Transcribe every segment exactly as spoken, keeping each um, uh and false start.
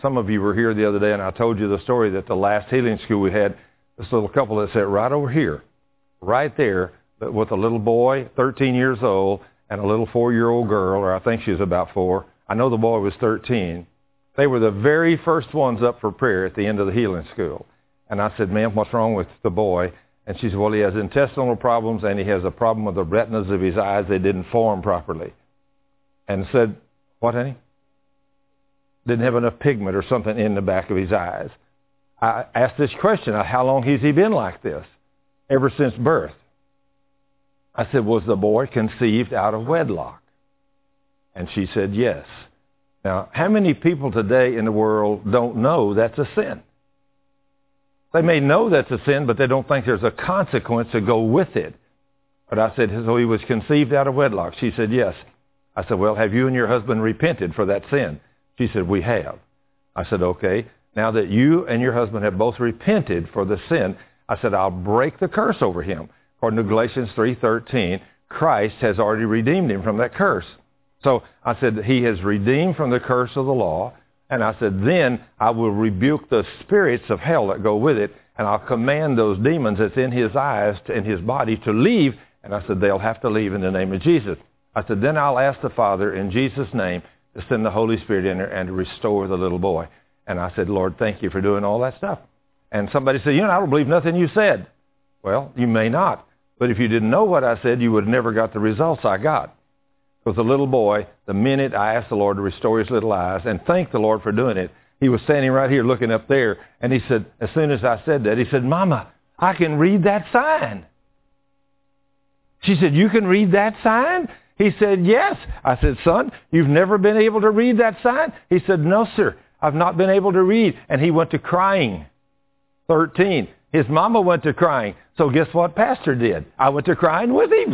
Some of you were here the other day, and I told you the story that the last healing school we had, this little couple that sat right over here, right there, with a little boy, thirteen years old, and a little four-year-old girl, or I think she was about four. I know the boy was thirteen. They were the very first ones up for prayer at the end of the healing school. And I said, ma'am, what's wrong with the boy? And she said, well, he has intestinal problems, and he has a problem with the retinas of his eyes. They didn't form properly. And said, what, honey? Didn't have enough pigment or something in the back of his eyes. I asked this question, how long has he been like this? Ever since birth. I said, was the boy conceived out of wedlock? And she said, yes. Now, how many people today in the world don't know that's a sin? They may know that's a sin, but they don't think there's a consequence to go with it. But I said, so he was conceived out of wedlock? She said, yes. I said, well, have you and your husband repented for that sin? She said, we have. I said, okay. Now that you and your husband have both repented for the sin, I said, I'll break the curse over him. According to Galatians three thirteen, Christ has already redeemed him from that curse. So I said, he has redeemed from the curse of the law. And I said, then I will rebuke the spirits of hell that go with it, and I'll command those demons that's in his eyes and his body to leave. And I said, they'll have to leave in the name of Jesus. I said, then I'll ask the Father in Jesus' name to send the Holy Spirit in there and to restore the little boy. And I said, Lord, thank you for doing all that stuff. And somebody said, you know, I don't believe nothing you said. Well, you may not. But if you didn't know what I said, you would have never got the results I got. Because the little boy, the minute I asked the Lord to restore his little eyes, and thank the Lord for doing it, he was standing right here looking up there, and he said, as soon as I said that, he said, Mama, I can read that sign. She said, you can read that sign? He said, yes. I said, son, you've never been able to read that sign? He said, no, sir, I've not been able to read. And he went to crying. thirteen. His mama went to crying. So guess what Pastor did? I went to crying with him.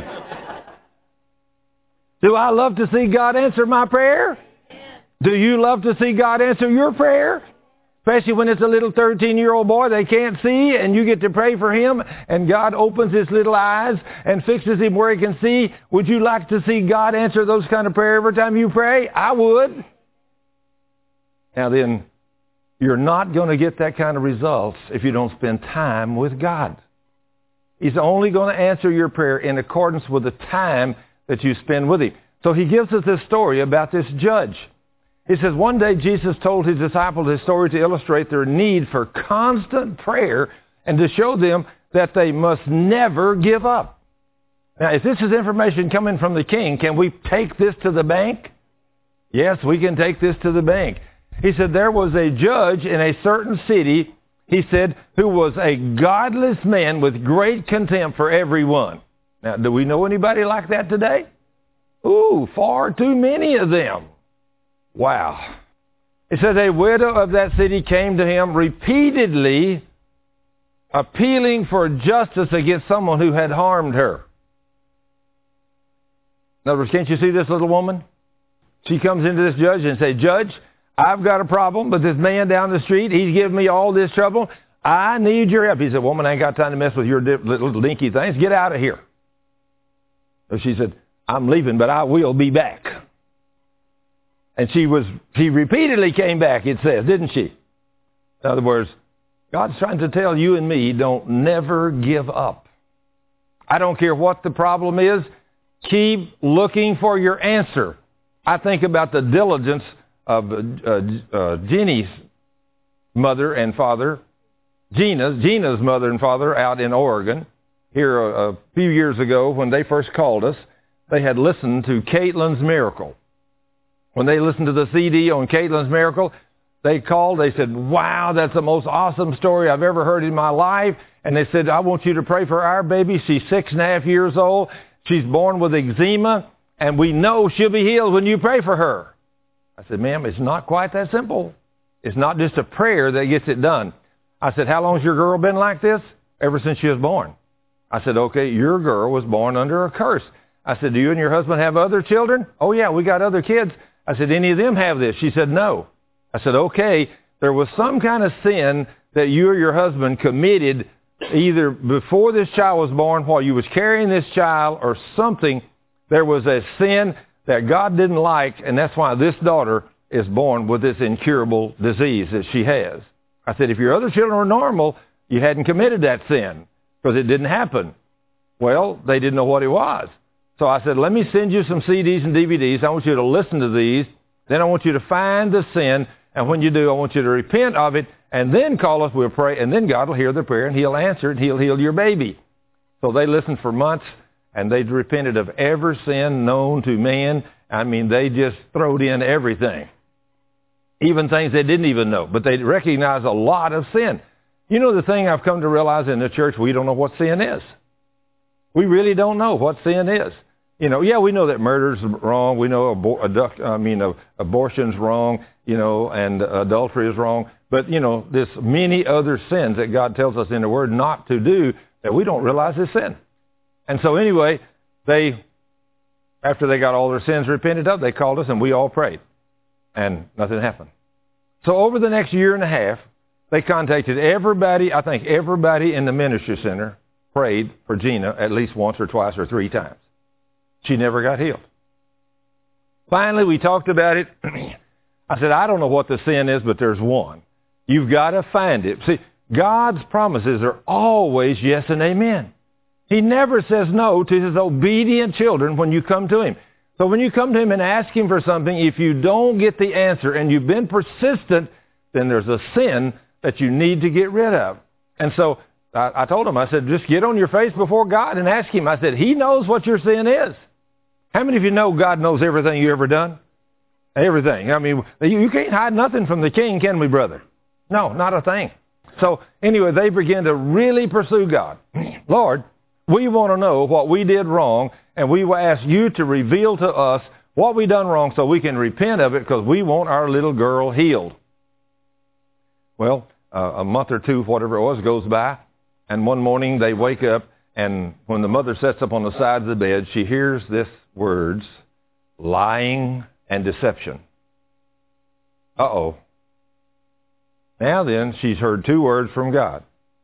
Do I love to see God answer my prayer? Do you love to see God answer your prayer? Especially when it's a little thirteen-year-old boy they can't see, and you get to pray for him, and God opens his little eyes and fixes him where he can see. Would you like to see God answer those kind of prayer every time you pray? I would. Now then, you're not going to get that kind of results if you don't spend time with God. He's only going to answer your prayer in accordance with the time that you spend with him. So he gives us this story about this judge. He says, one day Jesus told his disciples this story to illustrate their need for constant prayer and to show them that they must never give up. Now, if this is information coming from the king, can we take this to the bank? Yes, we can take this to the bank. He said, there was a judge in a certain city, he said, who was a godless man with great contempt for everyone. Now, do we know anybody like that today? Ooh, far too many of them. Wow. It says a widow of that city came to him repeatedly appealing for justice against someone who had harmed her. In other words, can't you see this little woman? She comes into this judge and says, Judge, I've got a problem, but this man down the street, he's giving me all this trouble. I need your help. He said, woman, I ain't got time to mess with your little dinky things. Get out of here. So she said, I'm leaving, but I will be back. And she was, she repeatedly came back, it says, didn't she? In other words, God's trying to tell you and me, don't never give up. I don't care what the problem is. Keep looking for your answer. I think about the diligence of uh, uh, Jenny's mother and father, Gina's, Gina's mother and father out in Oregon. Here a, a few years ago when they first called us, they had listened to Caitlin's Miracle. When they listened to the C D on Caitlin's Miracle, they called, they said, wow, that's the most awesome story I've ever heard in my life. And they said, I want you to pray for our baby. She's six and a half years old. She's born with eczema, and we know she'll be healed when you pray for her. I said, ma'am, it's not quite that simple. It's not just a prayer that gets it done. I said, how long has your girl been like this? Ever since she was born. I said, okay, your girl was born under a curse. I said, do you and your husband have other children? Oh, yeah, we got other kids. I said, any of them have this? She said, no. I said, okay, there was some kind of sin that you or your husband committed either before this child was born, while you was carrying this child, or something. There was a sin that God didn't like, and that's why this daughter is born with this incurable disease that she has. I said, if your other children were normal, you hadn't committed that sin because it didn't happen. Well, they didn't know what it was. So I said, let me send you some C Ds and D V Ds. I want you to listen to these. Then I want you to find the sin. And when you do, I want you to repent of it. And then call us, we'll pray. And then God will hear the prayer and he'll answer it. He'll heal your baby. So they listened for months and they repented of every sin known to man. I mean, they just throwed in everything. Even things they didn't even know. But they recognized a lot of sin. You know the thing I've come to realize in the church, we don't know what sin is. We really don't know what sin is. You know, yeah, we know that murder's wrong. We know abor- adduct, I mean, uh, abortion's wrong, you know, and uh, adultery is wrong. But, you know, there's many other sins that God tells us in the Word not to do that we don't realize is sin. And so anyway, they, after they got all their sins repented of, they called us and we all prayed. And nothing happened. So over the next year and a half, they contacted everybody, I think everybody in the ministry center prayed for Gina at least once or twice or three times. She never got healed. Finally, we talked about it. I said, I don't know what the sin is, but there's one. You've got to find it. See, God's promises are always yes and amen. He never says no to his obedient children when you come to him. So when you come to him and ask him for something, if you don't get the answer and you've been persistent, then there's a sin that you need to get rid of. And so I, I told him, I said, just get on your face before God and ask him. I said, he knows what your sin is. How many of you know God knows everything you ever done? Everything. I mean, you, you can't hide nothing from the king, can we, brother? No, not a thing. So anyway, they began to really pursue God. Lord, we want to know what we did wrong, and we will ask you to reveal to us what we done wrong so we can repent of it because we want our little girl healed. Well, uh, a month or two, whatever it was, goes by, and one morning they wake up, and when the mother sits up on the side of the bed, she hears this words, lying and deception. Uh-oh. Now then, she's heard two words from God,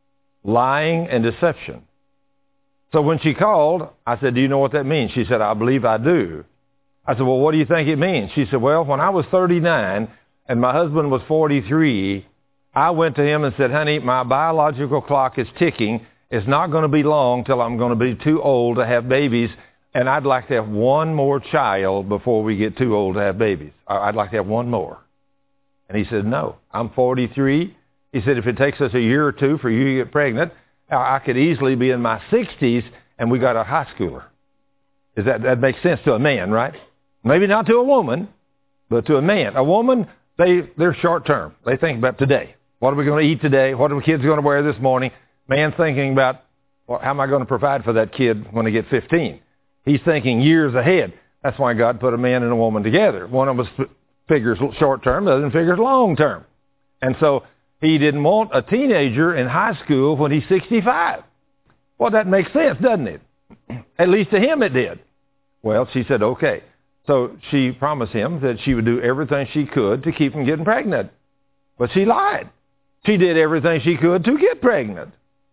lying and deception. So when she called, I said, do you know what that means? She said, I believe I do. I said, well, what do you think it means? She said, well, when I was thirty-nine and my husband was forty-three, I went to him and said, honey, my biological clock is ticking. It's not going to be long till I'm going to be too old to have babies, and I'd like to have one more child before we get too old to have babies. I'd like to have one more. And he said, no, I'm forty-three. He said, if it takes us a year or two for you to get pregnant, I could easily be in my sixties and we got a high schooler. Is that, that makes sense to a man, right? Maybe not to a woman, but to a man. A woman, they, they're short term. They think about today. What are we going to eat today? What are the kids going to wear this morning? Man thinking about, well, how am I going to provide for that kid when they get fifteen? He's thinking years ahead. That's why God put a man and a woman together. One of them figures short term, the other one figures long term. And so he didn't want a teenager in high school when he's sixty-five. Well, that makes sense, doesn't it? At least to him it did. Well, she said, okay. So she promised him that she would do everything she could to keep him getting pregnant. But she lied. She did everything she could to get pregnant.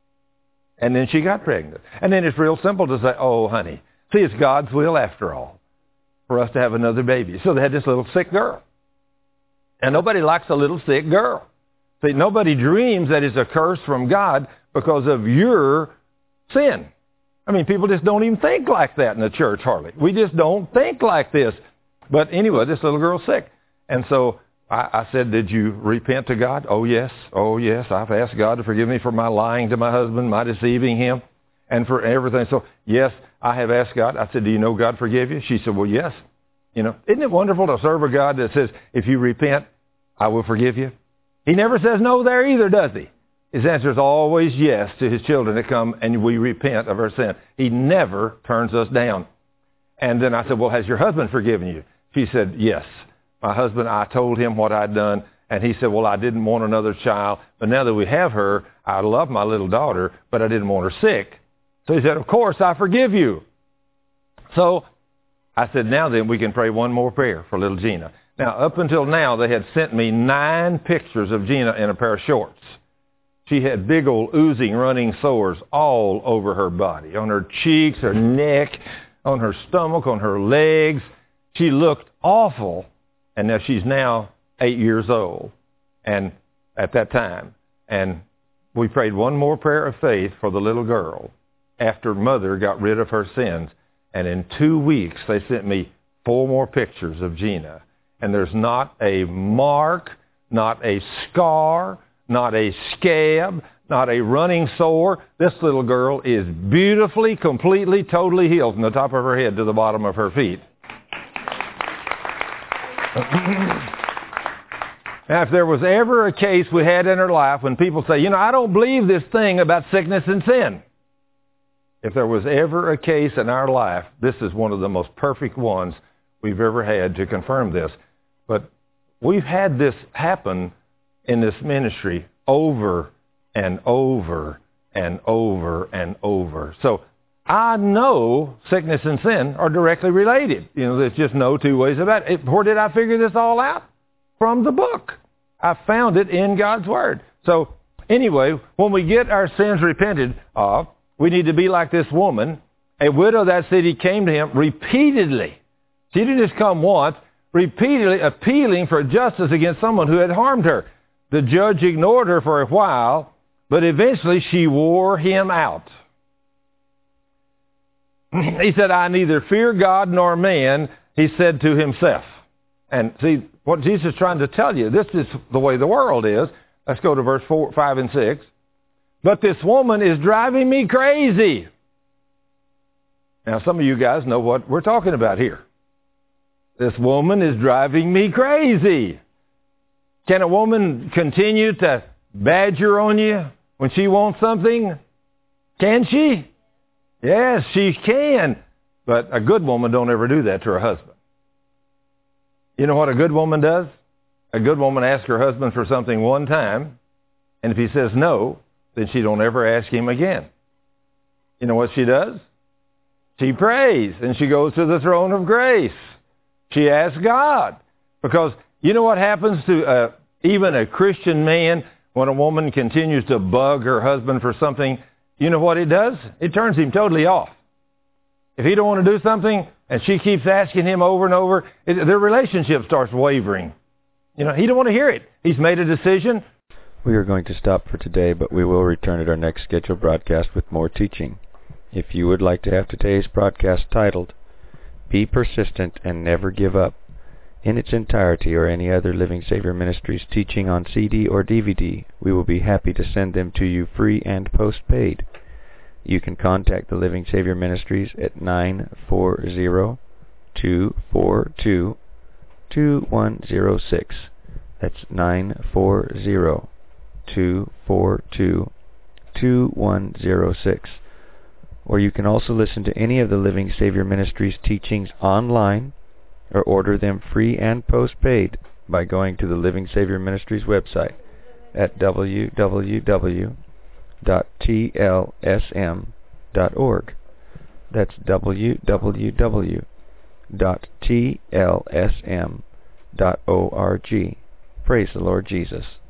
And then she got pregnant. And then it's real simple to say, oh, honey, see, it's God's will after all for us to have another baby. So they had this little sick girl. And nobody likes a little sick girl. See, nobody dreams that it's a curse from God because of your sin. I mean, people just don't even think like that in the church hardly. We just don't think like this. But anyway, this little girl's sick. And so I, I said, did you repent to God? Oh, yes. Oh, yes. I've asked God to forgive me for my lying to my husband, my deceiving him, and for everything. So, yes, I have asked God. I said, do you know God forgave you? She said, well, yes. You know, isn't it wonderful to serve a God that says, if you repent, I will forgive you? He never says no there either, does he? His answer is always yes to his children that come and we repent of our sin. He never turns us down. And then I said, well, has your husband forgiven you? She said, yes. My husband, I told him what I'd done, and he said, well, I didn't want another child, but now that we have her, I love my little daughter, but I didn't want her sick. So he said, of course, I forgive you. So I said, now then, we can pray one more prayer for little Gina. Now, up until now, they had sent me nine pictures of Gina in a pair of shorts. She had big old oozing running sores all over her body, on her cheeks, her neck, on her stomach, on her legs. She looked awful. And now she's now eight years old, and at that time. And we prayed one more prayer of faith for the little girl after mother got rid of her sins. And in two weeks, they sent me four more pictures of Gina. And there's not a mark, not a scar, not a scab, not a running sore. This little girl is beautifully, completely, totally healed from the top of her head to the bottom of her feet. Now, if there was ever a case we had in her life when people say, you know, I don't believe this thing about sickness and sin. If there was ever a case in our life, this is one of the most perfect ones we've ever had to confirm this. But we've had this happen in this ministry over and over and over and over. So I know sickness and sin are directly related. You know, there's just no two ways about it. Where did I figure this all out? From the book. I found it in God's Word. So anyway, when we get our sins repented of, we need to be like this woman. A widow of that city came to him repeatedly. She didn't just come once, repeatedly appealing for justice against someone who had harmed her. The judge ignored her for a while, but eventually she wore him out. He said, I neither fear God nor man, he said to himself. And see, what Jesus is trying to tell you, this is the way the world is. Let's go to verse four, five, and six. But this woman is driving me crazy. Now, some of you guys know what we're talking about here. This woman is driving me crazy. Can a woman continue to badger on you when she wants something? Can she? Yes, she can. But a good woman don't ever do that to her husband. You know what a good woman does? A good woman asks her husband for something one time, and if he says no, then she don't ever ask him again. You know what she does? She prays, and she goes to the throne of grace. She asks God. Because you know what happens to uh, even a Christian man when a woman continues to bug her husband for something? You know what it does? It turns him totally off. If he don't want to do something, and she keeps asking him over and over, it, their relationship starts wavering. You know, he don't want to hear it. He's made a decision. We are going to stop for today, but we will return at our next scheduled broadcast with more teaching. If you would like to have today's broadcast titled, Be Persistent and Never Give Up, in its entirety, or any other Living Savior Ministries teaching on C D or D V D, we will be happy to send them to you free and postpaid. You can contact the Living Savior Ministries at nine four zero, two four two, two one zero six. That's nine four zero, two four two, two one zero six. Or you can also listen to any of the Living Savior Ministries teachings online or order them free and postpaid by going to the Living Savior Ministries website at w w w dot t l s m dot org. That's w w w dot t l s m dot org. Praise the Lord Jesus.